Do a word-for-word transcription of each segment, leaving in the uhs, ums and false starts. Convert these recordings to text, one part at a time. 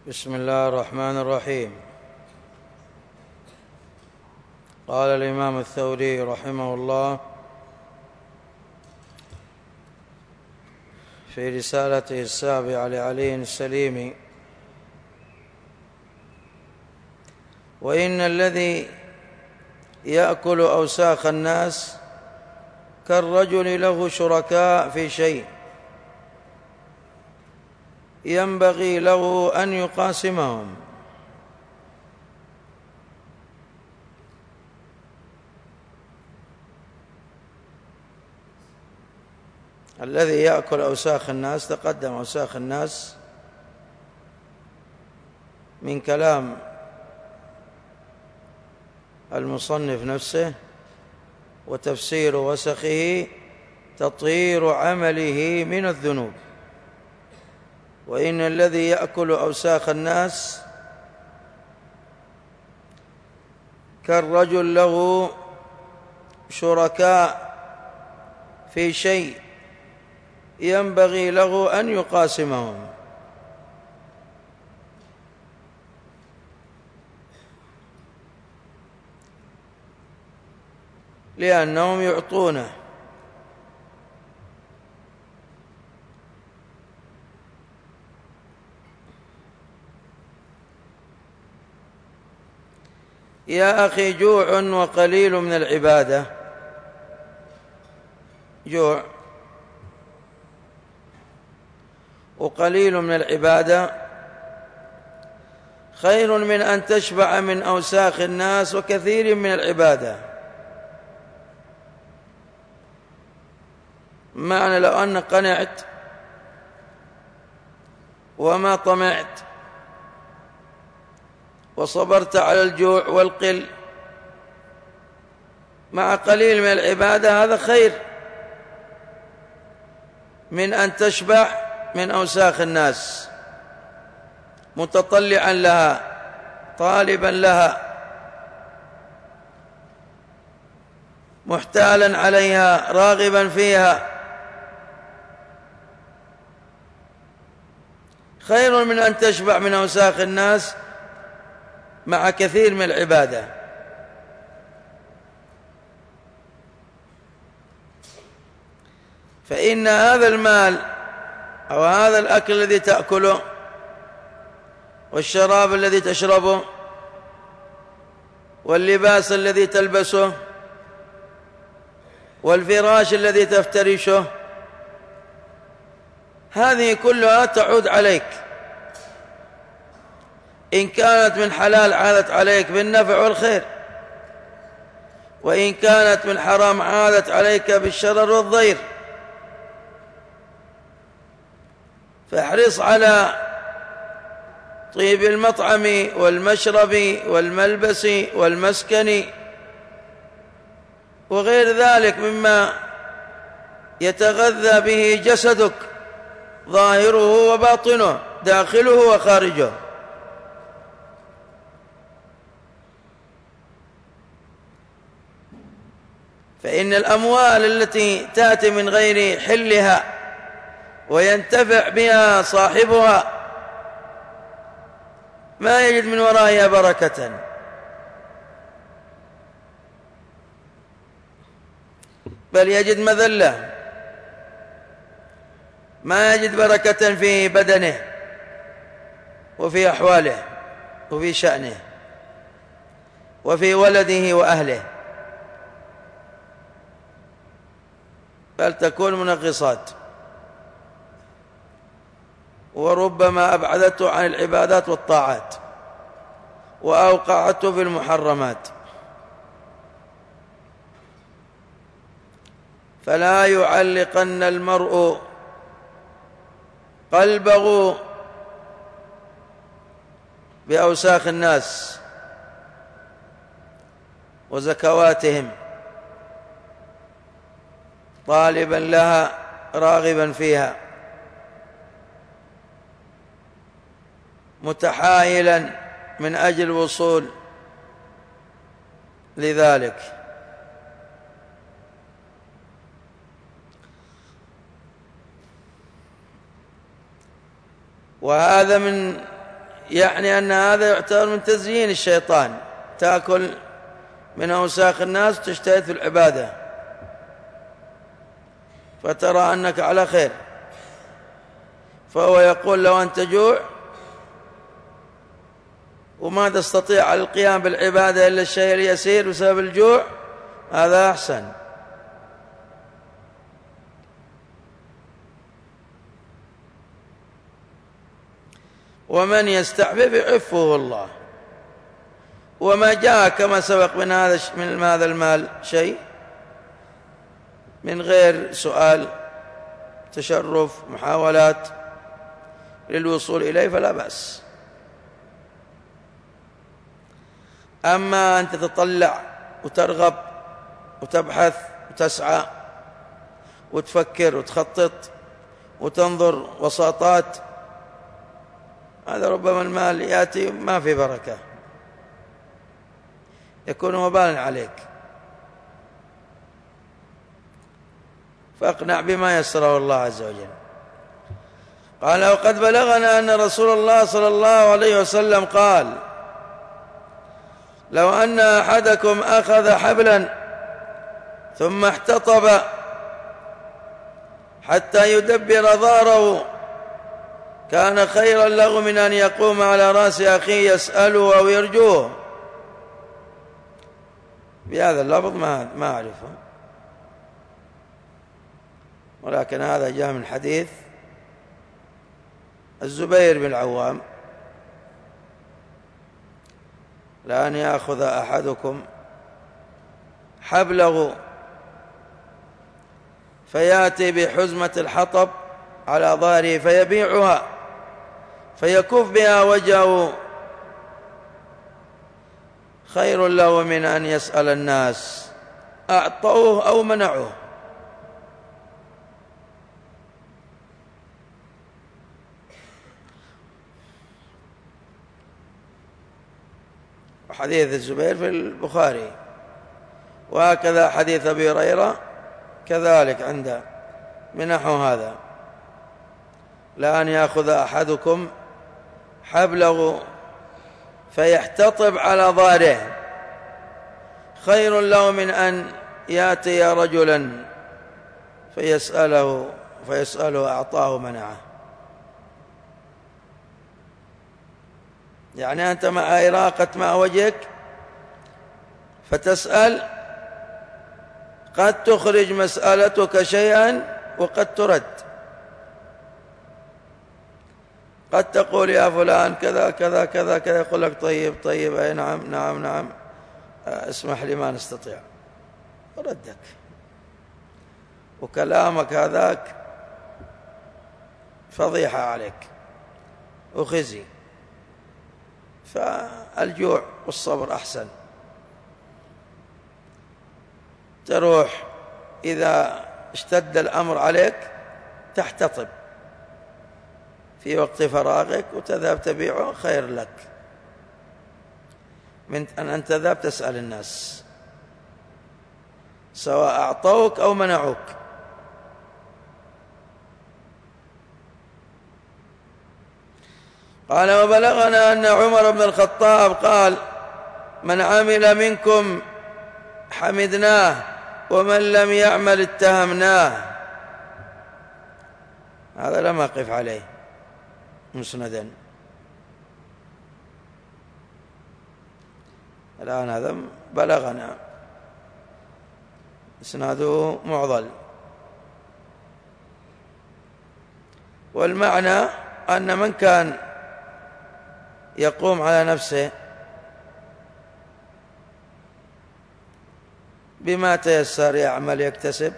بسم الله الرحمن الرحيم. قال الإمام الثوري رحمه الله في رسالته السابعة لعلي السليمي: وإن الذي يأكل أوساخ الناس كالرجل له شركاء في شيء ينبغي له أن يقاسمهم. الذي يأكل أوساخ الناس، تقدم أوساخ الناس من كلام المصنف نفسه، وتفسير وسخه تطهير عمله من الذنوب. وإن الذي يأكل أوساخ الناس كالرجل له شركاء في شيء ينبغي له أن يقاسمهم. لأنهم يعطونه، يا أخي جوع وقليل من العبادة، جوع وقليل من العبادة خير من أن تشبع من أوساخ الناس وكثير من العبادة. معنى لو أنك قنعت وما طمعت وصبرت على الجوع والقل مع قليل من العبادة، هذا خير من أن تشبع من أوساخ الناس متطلعا لها طالبا لها محتالا عليها راغبا فيها. خير من أن تشبع من أوساخ الناس مع كثير من العبادة. فإن هذا المال أو هذا الأكل الذي تأكله والشراب الذي تشربه واللباس الذي تلبسه والفراش الذي تفترشه، هذه كلها تعود عليك. إن كانت من حلال عادت عليك بالنفع والخير، وإن كانت من حرام عادت عليك بالشرر والضير. فاحرص على طيب المطعم والمشرب والملبس والمسكن وغير ذلك مما يتغذى به جسدك ظاهره وباطنه داخله وخارجه. فإن الأموال التي تأتي من غير حلها وينتفع بها صاحبها ما يجد من ورائها بركة، بل يجد مذلة، ما يجد بركة في بدنه وفي أحواله وفي شأنه وفي ولده وأهله، بل تكون منغصات، وربما أبعدته عن العبادات والطاعات وأوقعته في المحرمات. فلا يعلقن المرء قلبه بأوساخ الناس وزكواتهم طالبا لها راغبا فيها متحايلا من أجل الوصول لذلك. وهذا من يعني أن هذا يعتبر من تزيين الشيطان، تأكل من أوساخ الناس وتجتهد في العبادة فترى أنك على خير، فهو يقول لو أنت جوع وما تستطيع على القيام بالعبادة إلا الشيء اليسير بسبب الجوع، هذا أحسن. ومن يستعفف يعفه الله. وما جاء كما سبق من هذا من هذا المال شيء من غير سؤال تشرف محاولات للوصول إليه فلا بأس. أما أن تتطلع وترغب وتبحث وتسعى وتفكر وتخطط وتنظر وساطات، هذا ربما المال يأتي ما في بركة، يكون وبالا عليك. فاقنع بما يسره الله عز وجل. قال وقد بلغنا أن رسول الله صلى الله عليه وسلم قال لو أن أحدكم أخذ حبلا ثم احتطب حتى يدبر ظهره كان خيرا له من أن يقوم على رأس أخيه يسأله أو يرجوه. بهذا اللفظ ما ما أعرفه، ولكن هذا جاء من حديث الزبير بن العوام لأن يأخذ أحدكم حبله فيأتي بحزمة الحطب على ظهره فيبيعها فيكف بها وجهه خير له من أن يسأل الناس أعطوه أو منعوه. حديث الزبير في البخاري، وهكذا حديث أبي هريرة كذلك عنده من نحو هذا، لأن يأخذ أحدكم حبله فيحتطب على ظهره خير له من أن يأتي رجلا فيسأله فيسأله أعطاه منعه. يعني أنت مع إراقة مع وجهك فتسأل قد تخرج مسألتك شيئا وقد ترد، قد تقول يا فلان كذا كذا كذا كذا، يقول لك طيب طيب أي نعم نعم نعم اسمح لي ما نستطيع، ردك وكلامك هذاك فضيحة عليك وخزي. فالجوع والصبر أحسن. تروح إذا اشتد الأمر عليك تحتطب في وقت فراغك وتذهب تبيعه خير لك من أن أن تذهب تسأل الناس سواء أعطوك أو منعوك. قال وبلغنا أن عمر بن الخطاب قال من عمل منكم حمدناه ومن لم يعمل اتهمناه. هذا لم أقف عليه مسندا، الآن هذا بلغنا إسناده معضل، والمعنى أن من كان يقوم على نفسه بما تيسر يعمل يكتسب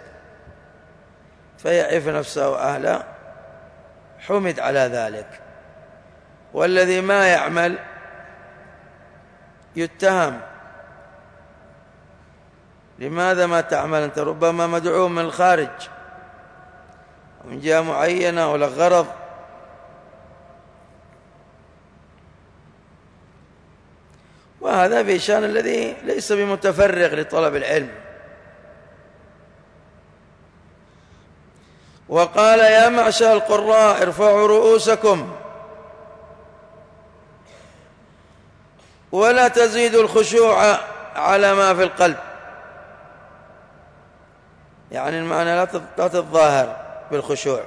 فيعف نفسه وأهله حمد على ذلك، والذي ما يعمل يتهم لماذا ما تعمل أنت؟ ربما مدعو من الخارج ومن جهة معينة ولا غرض. وهذا في شأن الذي ليس بمتفرغ لطلب العلم. وقال يا معشر القراء ارفعوا رؤوسكم ولا تزيد الخشوع على ما في القلب، يعني المعنى لا تتظاهر بالخشوع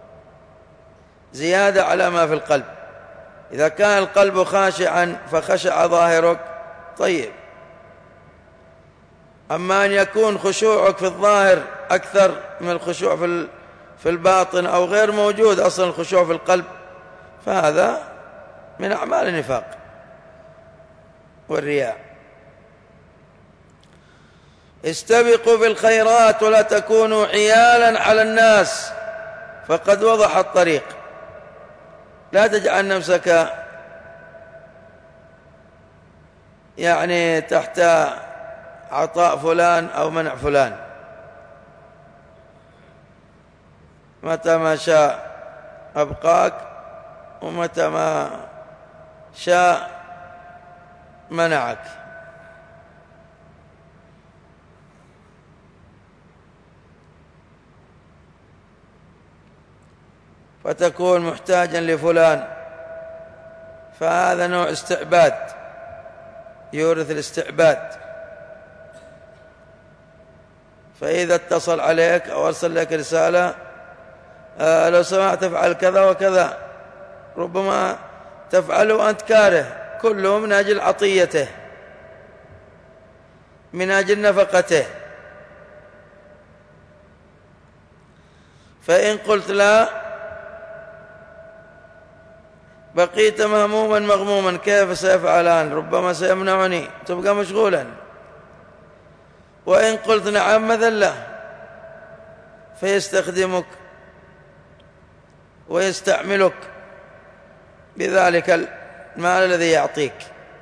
زيادة على ما في القلب. إذا كان القلب خاشعا فخشع ظاهرك طيب، أما أن يكون خشوعك في الظاهر أكثر من الخشوع في في الباطن أو غير موجود أصلا الخشوع في القلب، فهذا من أعمال النفاق والرياء. استبقوا بالخيرات ولا تكونوا عيالا على الناس فقد وضح الطريق. لا تجعل نفسك يعني تحت عطاء فلان أو منع فلان، متى ما شاء أبقاك ومتى ما شاء منعك. فتكون محتاجا لفلان، فهذا نوع استعباد يورث الاستعباد. فإذا اتصل عليك أو أرسل لك رسالة آه لو سمحت تفعل كذا وكذا، ربما تفعله وأنت كاره، كله من أجل عطيته، من أجل نفقته. فإن قلت لا بقيت مهموما مغموما، كيف سيفعلان؟ ربما سيمنعني، تبقى مشغولا. وإن قلت نعم مذلة، فيستخدمك ويستعملك بذلك المال الذي يعطيك.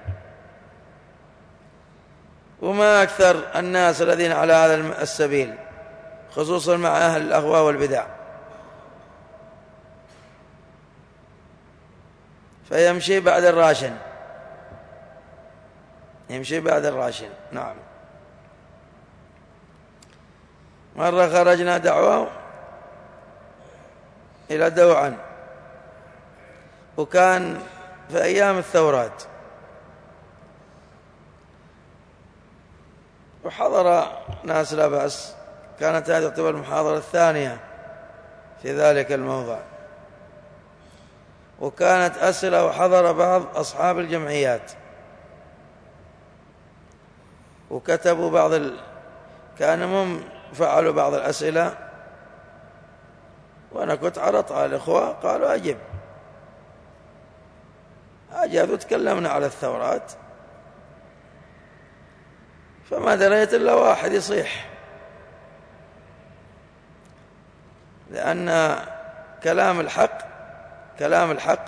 وما أكثر الناس الذين على هذا السبيل، خصوصا مع أهل الأهواء والبدع، فيمشي بعد الراشن، يمشي بعد الراشن. نعم. مرة خرجنا دعوة إلى دوعا، وكان في أيام الثورات، وحضر ناس لا بأس، كانت هذه تعتبر المحاضرة الثانية في ذلك الموضع، وكانت أسئلة، وحضر بعض أصحاب الجمعيات وكتبوا بعض ال... كانوا فعلوا بعض الأسئلة، وأنا كنت عرضت على الإخوة، قالوا أجب، أجابوا، تكلمنا على الثورات، فما دريت إلا واحد يصيح، لأن كلام الحق كلام الحق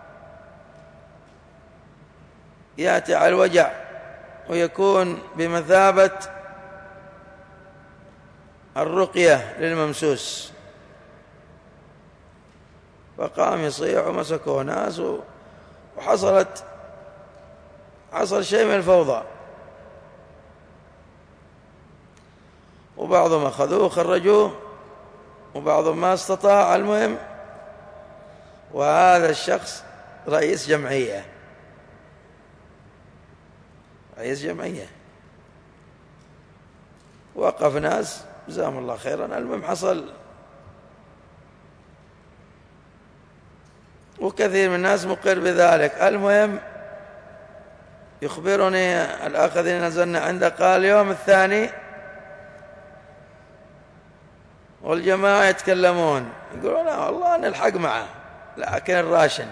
يأتي على الوجع ويكون بمثابة الرقية للممسوس. فقام يصيح ومسكوه ناس، وحصلت حصل شيء من الفوضى، وبعضهم أخذوه خرجوه وبعضهم ما استطاع. المهم، وهذا الشخص رئيس جمعية رئيس جمعية وقف ناس جزاهم الله خيرا. المهم حصل، وكثير من الناس مقر بذلك. المهم يخبرني الأخ الذي نزلنا عنده، قال اليوم الثاني والجماعة يتكلمون، يقولون لا والله نلحق معه، لكن الراشن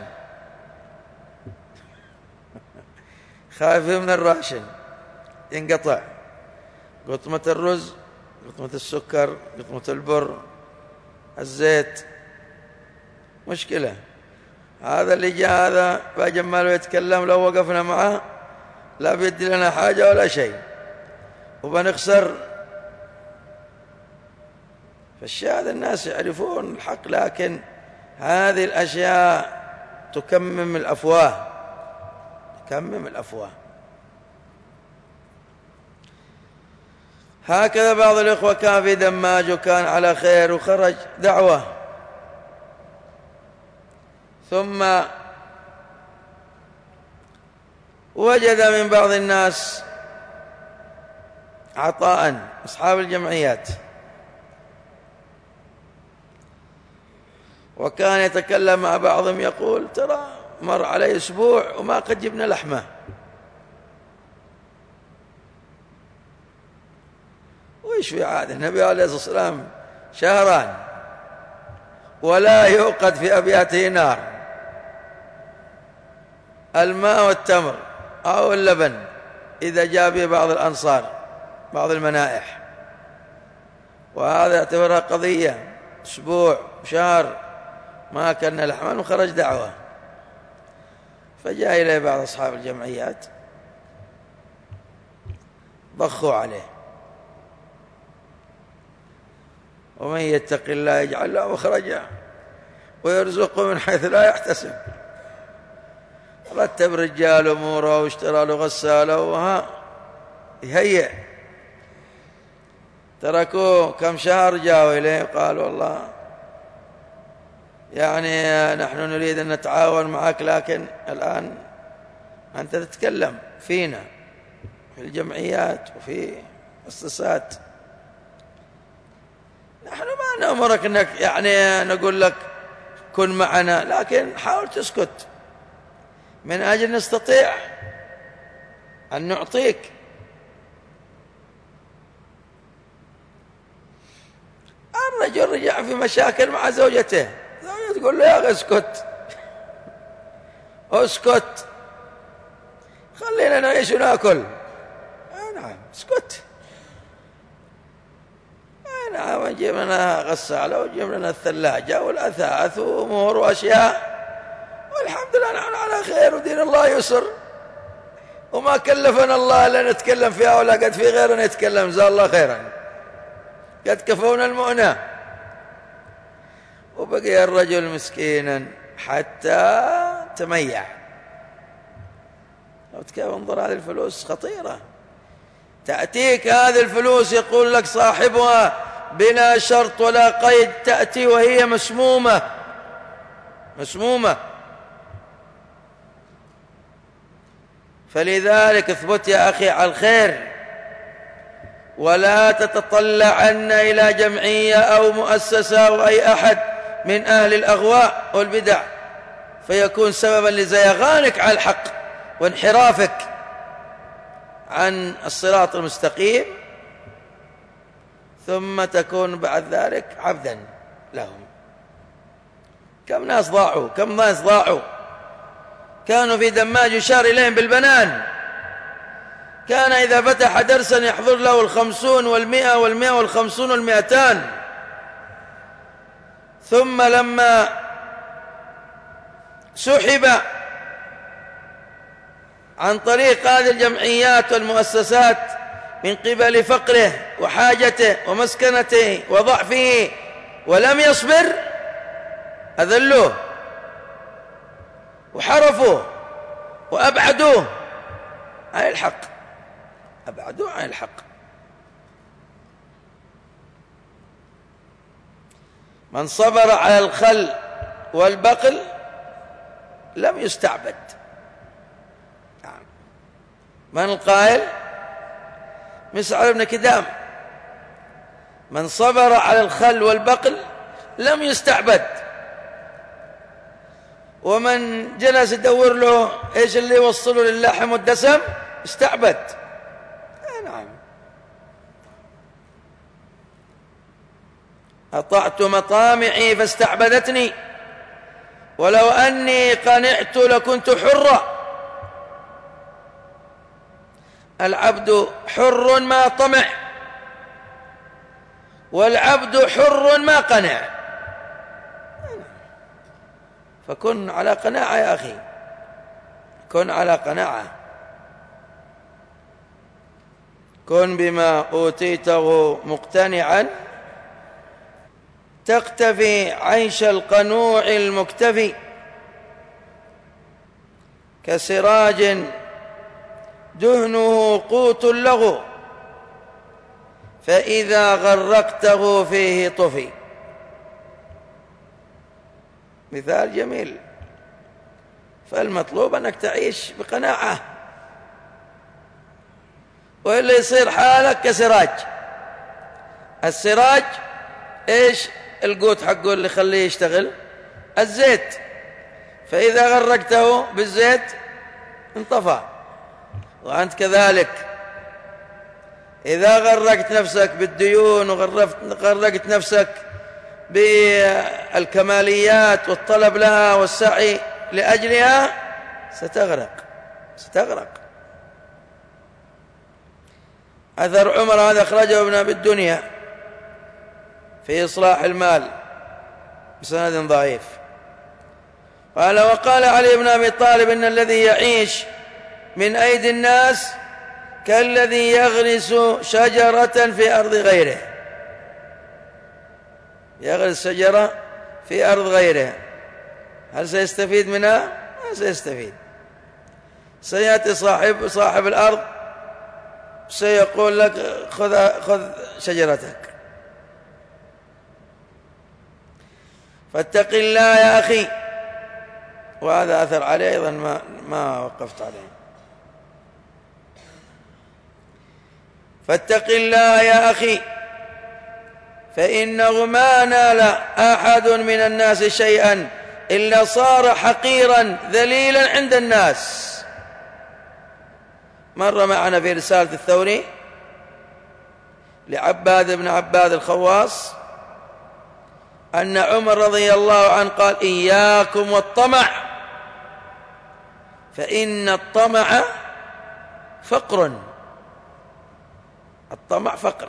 خايفين من الراشن ينقطع، قطمة الرز، قطمة السكر، قطمة البر، الزيت، مشكلة. هذا اللي جاء هذا فجماله يتكلم، لو وقفنا معه لا بيدي لنا حاجة ولا شيء، وبنخسر. فالشاهد الناس يعرفون الحق، لكن هذه الأشياء تكمم الأفواه تكمم الأفواه. هكذا بعض الإخوة كان في دماج وكان على خير وخرج دعوة، ثم وجد من بعض الناس عطاء، أصحاب الجمعيات، وكان يتكلم مع بعضهم يقول ترى مر علي أسبوع وما قد جبنا لحمة، وإيش في عاد النبي عليه الصلاة والسلام شهران ولا يوقد في أبياته نار، الماء والتمر أو اللبن إذا جاء به بعض الأنصار بعض المنائح، وهذا يعتبرها قضية أسبوع شهر ما أكلنا لحما، وخرج دعوة. فجاء إليه بعض أصحاب الجمعيات ضخوا عليه، ومن يتق الله يجعل له مخرجا ويرزقه من حيث لا يحتسب. رتب رجال أموره واشترى له غسالة وها يهيئ. تركوه كم شهر، جاءوا إليه وقالوا والله يعني نحن نريد أن نتعاون معك، لكن الآن أنت تتكلم فينا في الجمعيات وفي مؤسسات، نحن ما نأمرك أنك يعني نقول لك كن معنا، لكن حاول تسكت من أجل نستطيع أن نعطيك. الرجل رجع في مشاكل مع زوجته، زوجته تقول له يا أخي اسكت اسكت خلينا نعيش وناكل. نعم اسكت. نعم نجيب لنا غسالة ونجيب لنا الثلاجة والأثاث وأمور وأشياء، والحمد لله نحن على خير ودين الله يسر، وما كلفنا الله إلا نتكلم فيها، ولا قد في غيرنا يتكلم جزاه الله خيرا، قد كفونا المؤنة. وبقي الرجل مسكينا حتى تميع. لو كيف انظر هذه الفلوس خطيرة، تأتيك هذه الفلوس يقول لك صاحبها بلا شرط ولا قيد، تأتي وهي مسمومة مسمومة. فلذلك اثبت يا أخي على الخير، ولا تتطلعن إلى جمعية أو مؤسسة أو أي أحد من أهل الأغواء والبدع فيكون سببا لزيغانك على الحق وانحرافك عن الصراط المستقيم، ثم تكون بعد ذلك عبدا لهم. كم ناس ضاعوا، كم ناس ضاعوا كانوا في دماج يشار إليهم بالبنان، كان إذا فتح درسا يحضر له الخمسون والمئة والمئة والخمسون والمئتان، ثم لما سحب عن طريق هذه الجمعيات والمؤسسات من قبل فقره وحاجته ومسكنته وضعفه ولم يصبر، أذلوه وحرفوه وأبعدوه عن الحق، أبعدوه عن الحق. من صبر على الخل والبقل لم يستعبد. من القائل؟ مسعر بن كدام. من صبر على الخل والبقل لم يستعبد. ومن جلس يدور له ايش اللي يوصله للحم والدسم استعبد. نعم. أطعت مطامعي فاستعبدتني، ولو أني قنعت لكنت حرا. العبد حر ما طمع، والعبد حر ما قنع. فكن على قناعة يا أخي، كن على قناعة، كن بما أوتيته مقتنعا تقتفي عيش القنوع المكتفي، كسراج دهنه قوت له فإذا غرقته فيه طفي. مثال جميل. فالمطلوب أنك تعيش بقناعة وإلا يصير حالك كسراج. السراج إيش القوت حقه اللي يخليه يشتغل؟ الزيت، فإذا غرقته بالزيت انطفى. وأنت كذلك إذا غرقت نفسك بالديون وغرقت نفسك بالكماليات والطلب لها والسعي لأجلها ستغرق ستغرق. أثر عمر هذا أخرجه ابن أبي الدنيا في إصلاح المال بسند ضعيف. قال: وقال علي بن أبي طالب: إن الذي يعيش من أيدي الناس كالذي يغرس شجرة في أرض غيره. يغرس شجرة في أرض غيره، هل سيستفيد منها؟ ما سيستفيد. سيأتي صاحب صاحب الأرض سيقول لك: خذ خذ شجرتك. فاتق الله يا أخي. وهذا أثر عليه أيضا ما, ما وقفت عليه. فاتق الله يا أخي فإنه ما نال أحد من الناس شيئا إلا صار حقيرا ذليلا عند الناس. مر معنا في رسالة الثوري لعباد بن عباد الخواص أن عمر رضي الله عنه قال: إياكم والطمع فإن الطمع فقر. الطمع فقر.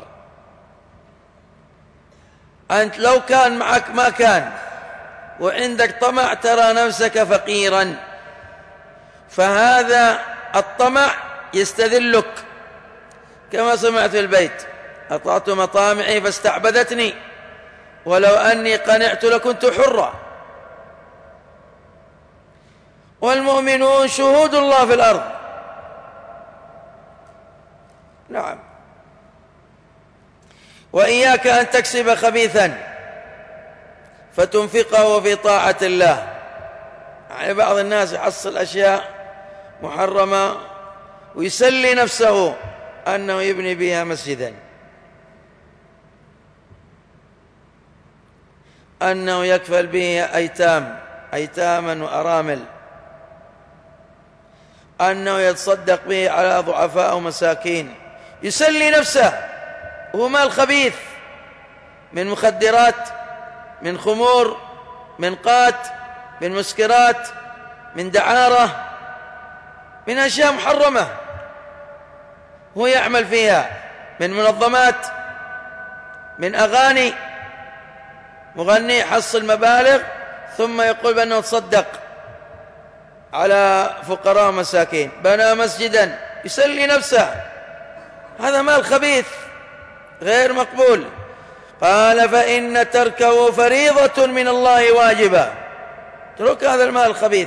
أنت لو كان معك ما كان وعندك طمع ترى نفسك فقيرا، فهذا الطمع يستذلك. كما سمعت في البيت: أطعت مطامعي فاستعبدتني ولو أني قنعت لكنت حرا. والمؤمنون شهود الله في الأرض. نعم. وإياك أن تكسب خبيثا فتنفقه في طاعة الله. يعني بعض الناس يحصل أشياء محرمة ويسلي نفسه أنه يبني بها مسجدا، أنه يكفل به أيتام أيتاما وأرامل، أنه يتصدق به على ضعفاء ومساكين. يسلي نفسه وهو مال خبيث من مخدرات، من خمور، من قات، من مسكرات، من دعارة، من أشياء محرمة هو يعمل فيها، من منظمات، من أغاني. مغني يحصل مبالغ ثم يقول بأنه تصدق على فقراء مساكين، بنى مسجدا، يسلي نفسه. هذا مال خبيث غير مقبول. قال: فإن تركه فريضة من الله واجبة. ترك هذا المال الخبيث.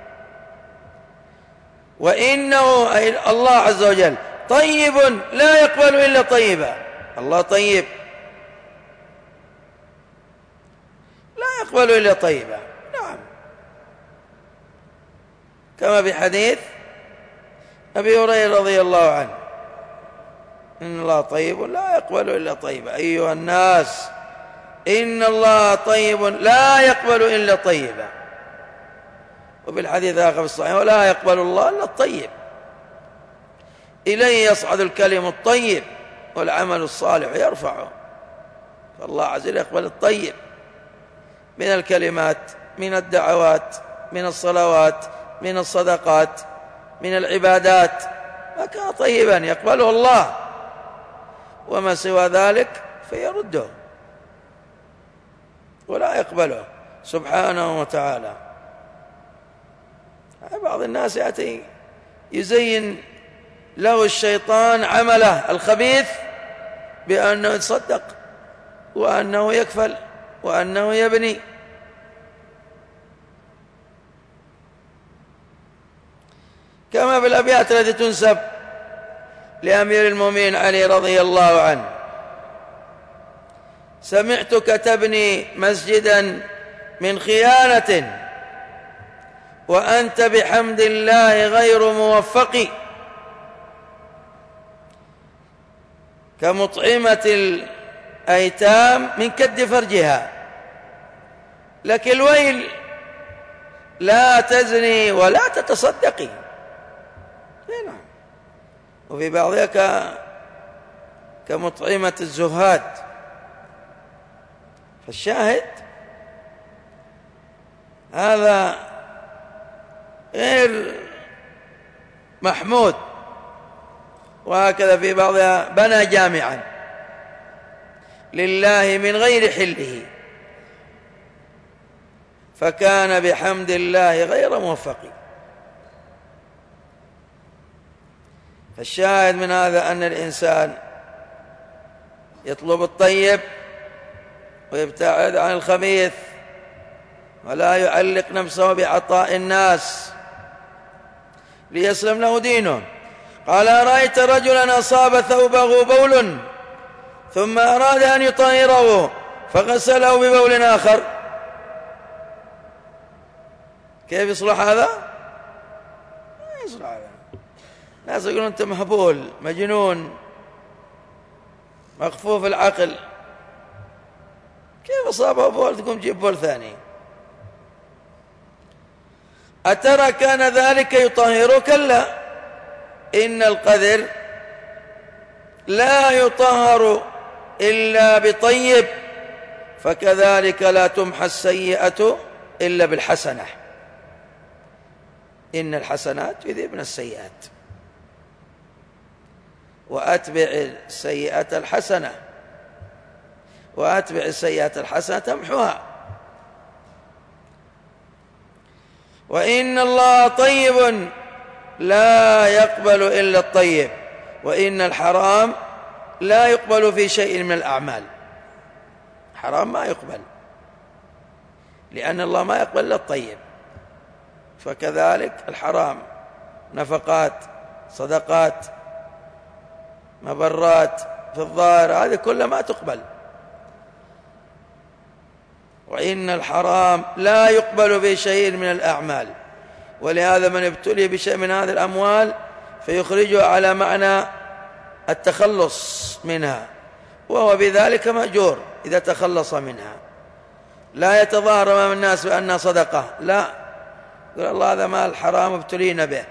وإنه أي الله عز وجل طيب لا يقبل إلا طيبا. الله طيب لا يقبل إلا طيبا. نعم. كما في حديث أبي هريرة رضي الله عنه: إن الله طيب لا يقبل إلا طيبا. أيها الناس إن الله طيب لا يقبل إلا طيبا. وبالحديث آخر في الصحيح: ولا يقبل الله إلا الطيب. إليه يصعد الكلم الطيب والعمل الصالح يرفعه. فالله عز وجل يقبل الطيب من الكلمات، من الدعوات، من الصلوات، من الصدقات، من العبادات. ما كان طيبا يقبله الله، وما سوى ذلك فيرده ولا يقبله سبحانه وتعالى. بعض الناس يأتي يزين له الشيطان عمله الخبيث بأنه يتصدق وأنه يكفل وأنه يبني. كما في الأبيات التي تنسب لأمير المؤمنين علي رضي الله عنه: سمعتك تبني مسجدا من خيانة وأنت بحمد الله غير موفق. كمطعمة الأيتام من كد فرجها. لك الويل، لا تزني ولا تتصدقي. نعم. وفي بعضها كمطعمة الزهاد. فالشاهد هذا غير محمود. وهكذا في بعضها بنى جامعا لله من غير حله فكان بحمد الله غير موفق. فالشاهد من هذا أن الإنسان يطلب الطيب ويبتعد عن الخبيث ولا يعلق نفسه بعطاء الناس ليسلم له دينه. قال: أرأيت رجلا أصاب ثوبه بول ثم أراد أن يطهره فغسله ببول آخر، كيف يصلح هذا؟ ما يصلح هذا. الناس يقولون أنت مهبول مجنون مخفوف العقل، كيف أصابه بول تقوم تجيب بول ثاني؟ أترى كان ذلك يطهر؟ كلا، إن القذر لا يطهر إلا بطيب، فكذلك لا تمحى السيئة إلا بالحسنة، إن الحسنات يذهبن السيئات، وأتبع السيئة الحسنة وأتبع السيئة الحسنة تمحوها. وإن الله طيب لا يقبل إلا الطيب، وإن الحرام لا يقبل في شيء من الأعمال. حرام ما يقبل لأن الله ما يقبل إلا الطيب، فكذلك الحرام نفقات صدقات مبرات في الظاهر هذه كلها ما تقبل. وإن الحرام لا يقبل في شيء من الأعمال، ولهذا من ابتلي بشيء من هذه الأموال فيخرجه على معنى التخلص منها، وهو بذلك مأجور إذا تخلص منها، لا يتظاهر أمام الناس بأنها صدقة، لا، يقول الله هذا مال حرام ابتلينا به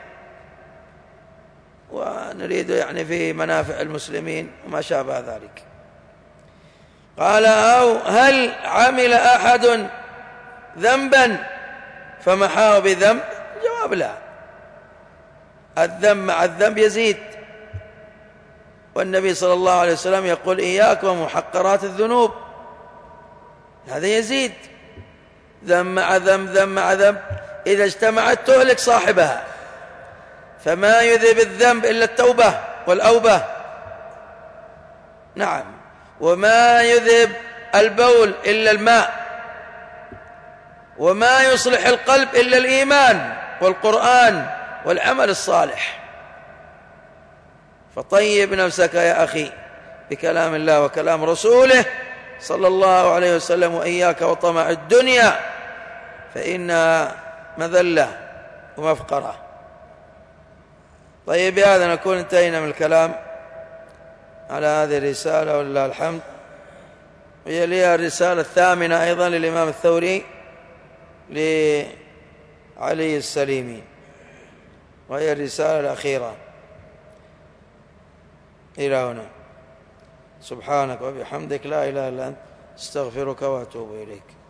ونريد يعني في منافع المسلمين وما شابه ذلك. قال: أو هل عمل أحد ذنبا فمحاه بذنب؟ الجواب لا، الذنب مع الذنب يزيد، والنبي صلى الله عليه وسلم يقول: إياكم ومحقرات الذنوب، هذا يزيد، ذنب مع ذنب ذنب مع ذنب، إذا اجتمعت تهلك صاحبها، فما يذهب الذنب إلا التوبة والأوبة. نعم. وما يذهب البول إلا الماء، وما يصلح القلب إلا الإيمان والقرآن والعمل الصالح. فطيب نفسك يا أخي بكلام الله وكلام رسوله صلى الله عليه وسلم، وإياك وطمع الدنيا فإنها مذلة ومفقرة. طيب، بهذا نكون انتهينا من الكلام على هذه الرسالة ولله الحمد. ويليها الرسالة الثامنة أيضا للإمام الثوري لعلي السليمي، وهي الرسالة الأخيرة. إلى هنا. سبحانك وبحمدك لا إله إلا أنت استغفرك وأتوب إليك.